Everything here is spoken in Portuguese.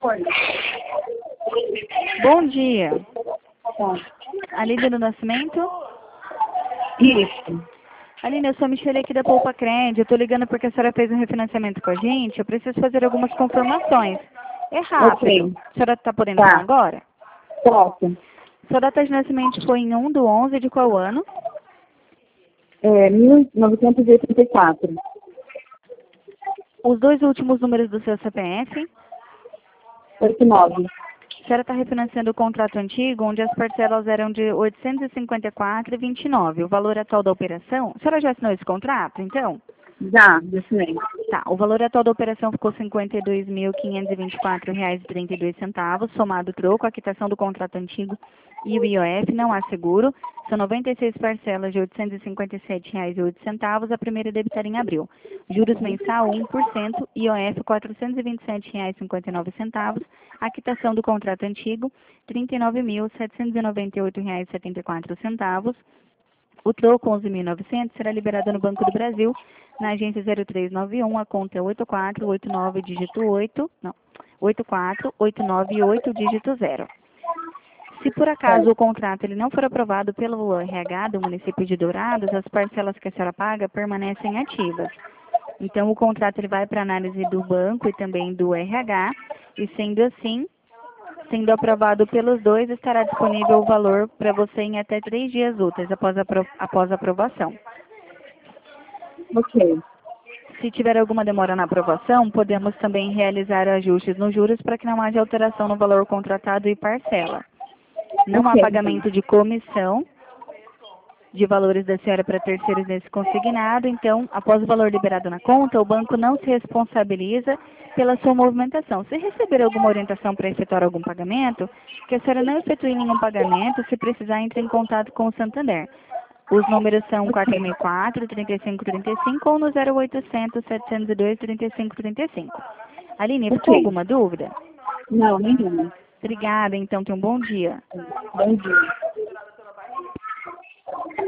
Oi. Bom dia. Tá. Aline do Nascimento? Isso. Aline, eu sou a Michelle aqui da Poupa Crédito. Eu tô ligando porque a senhora fez um refinanciamento com a gente. Eu preciso fazer algumas confirmações. É rápido. Ok. A senhora está podendo falar Tá. agora? Posso. Sua data de nascimento foi em 1/11 de qual ano? 1984. Os dois últimos números do seu CPF? 89. A senhora está refinanciando o contrato antigo, onde as parcelas eram de R$ 854,29. O valor atual da operação... A senhora já assinou esse contrato, então? Já, isso mesmo. Tá, o valor atual da operação ficou R$ 52.524,32, somado o troco, a quitação do contrato antigo e o IOF, não há seguro. São 96 parcelas de R$ 857,08, a primeira debitada em abril. Juros mensal 1%, IOF R$ 427,59, a quitação do contrato antigo R$ 39.798,74. O troco 11.900 será liberado no Banco do Brasil, na agência 0391, a conta é 8489 dígito 8, não, 84898 dígito 0. Se por acaso o contrato ele não for aprovado pelo RH do município de Dourados, as parcelas que a senhora paga permanecem ativas. Então o contrato ele vai para análise do banco e também do RH, e sendo assim, sendo aprovado pelos dois, estará disponível o valor para você em até 3 dias úteis após a aprovação. Ok. Se tiver alguma demora na aprovação, podemos também realizar ajustes nos juros para que não haja alteração no valor contratado e parcela. Não há Ok, pagamento de comissão de valores da senhora para terceiros nesse consignado, então, após o valor liberado na conta, o banco não se responsabiliza pela sua movimentação. Se receber alguma orientação para efetuar algum pagamento, que a senhora não efetue nenhum pagamento, se precisar, entre em contato com o Santander. Os números são ok. 464-3535 ou no 0800-702-3535. Aline, ficou Ok. alguma dúvida? Não, nenhuma. Obrigada, então, tenha um bom dia. Bom dia.